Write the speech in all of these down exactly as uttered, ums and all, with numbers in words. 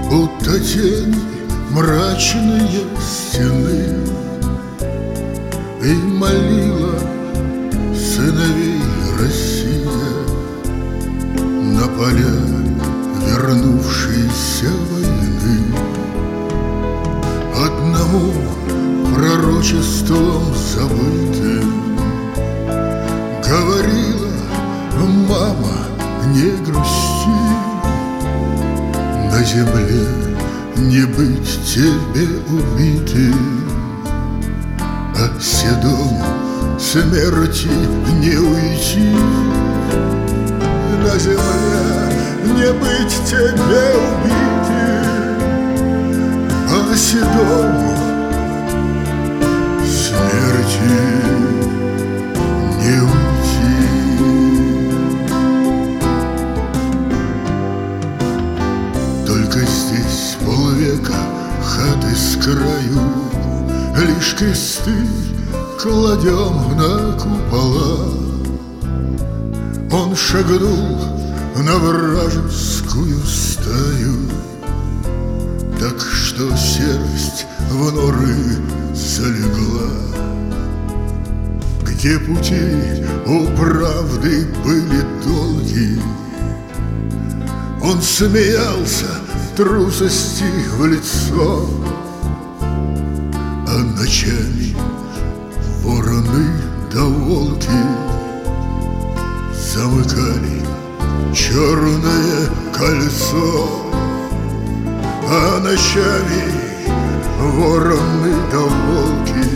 будто тени мрачные стены, и молила сыновей Россия на поля вернувшейся войны. Одному пророчеством забытым говорила: мама, не грусти, на земле не быть тебе убитым, а седому смерти не уйти. На земле не быть тебе убитым, а седому смерти не уйти. Только здесь полвека хаты с краю, лишь кресты кладем на купола. Он шагнул на вражескую стаю, так что серость в норы залегла. Где пути у правды были долги, он смеялся трусости в лицо, а ночами вороны да волки замыкали черное кольцо. А ночами вороны да волки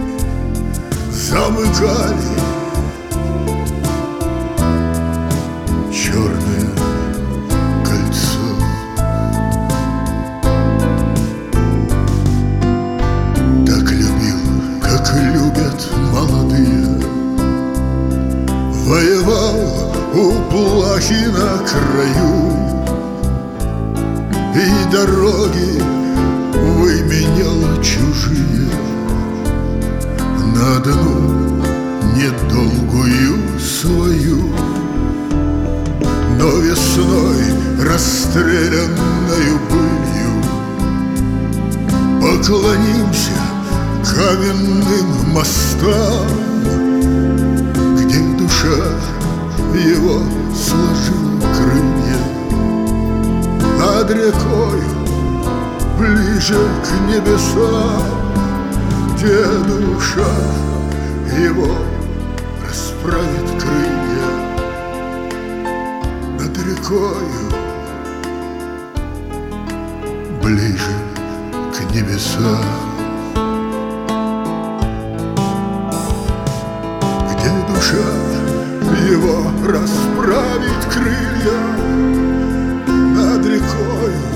замыкали черное кольцо. Так любил, как любят молодые, воевал у плахи на краю, и дороги выменял чужие на одну недолгую свою. Но весной, расстрелянною былью, поклонимся каменным мостам, где душа его сложила крылья. Над рекою, ближе к небесам, где душа его расправит крылья. Над рекою, ближе к небесам, где душа его расправит крылья. Над рекою,